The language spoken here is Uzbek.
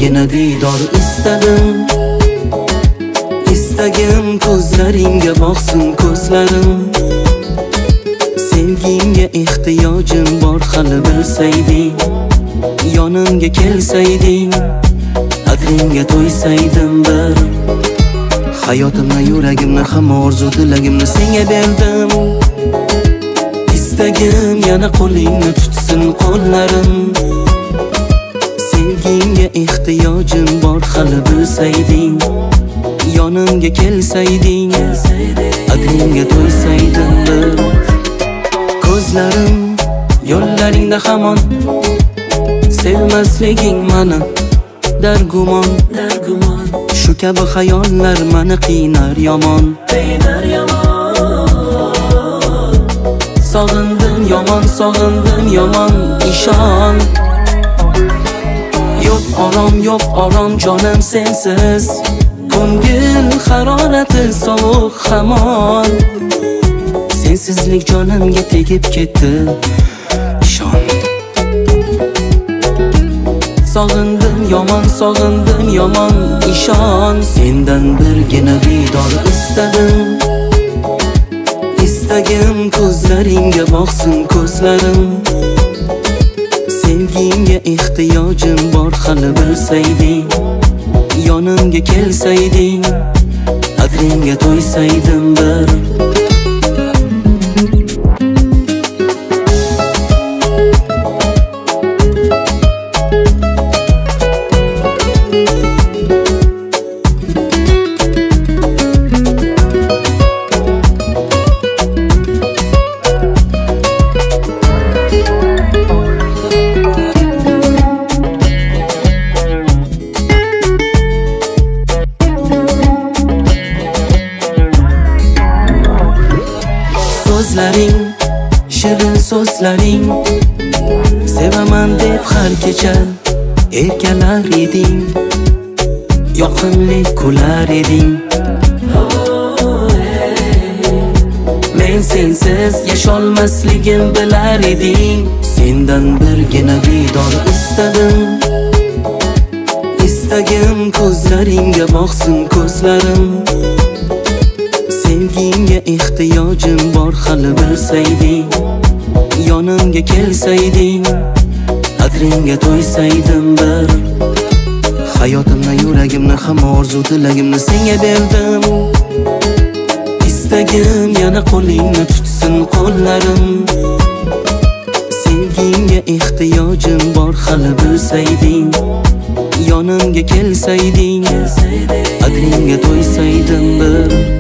birgina diydor istadim. Istagim ko'zlaringga boqsin ko'zlarim. Sevgingga ehtiyojim bor hali bilsayding. Yonimga kelsayding, qadringga to'ysaydim bir. Hayotimni, yuragimni, hamma orzu tilagimni senga berdim. Istagim yana qo'lingni tutsin qo'llarim. Sevgingga ehtiyojim bor hali bilsayding. Yonimga kelsayding, qadringga to'ysaydim bir. Ko'zlarim yo'llaringda hamon, sevmasliging mani dargumon. Shu kabi xayollar mani qiynar yomon. Sog'indim yomon, ishon. Yo'q orom jonim sensiz. Ko'ngil harorati sovuq hamon. Sensizlik jonimga tegib ketdi, ishon. Sog'indim yomon, ishon. Sendan birgina diydor istadim. Istagim ko'zlaringga boqsin ko'zlarim. Sevgingga ehtiyojim bor hali bilsayding. Yonimga kelsayding, qadringga to'ysaydim bir. So'zlaring, shirin so'zlaring, sevaman deb har kecha erkalar eding. Yoqimli kular eding. Men sensiz yasholmasligim bilar eding. Sendan birgina diydor istadim. Istagim ko'zlaringga boqsin ko'zlarim. Sevgingga ehtiyojim bor hali bilsayding. Yonimga kelsayding, qadringga to'ysaydim bir. Hayotimni, yuragimni, hamma orzu tilagimni senga berdim. Istagim yana qo'lingni tutsin qo'llarim. Sevgingga ehtiyojim bor hali bilsayding. Yonimga kelsayding, qadringga to'ysaydim bir.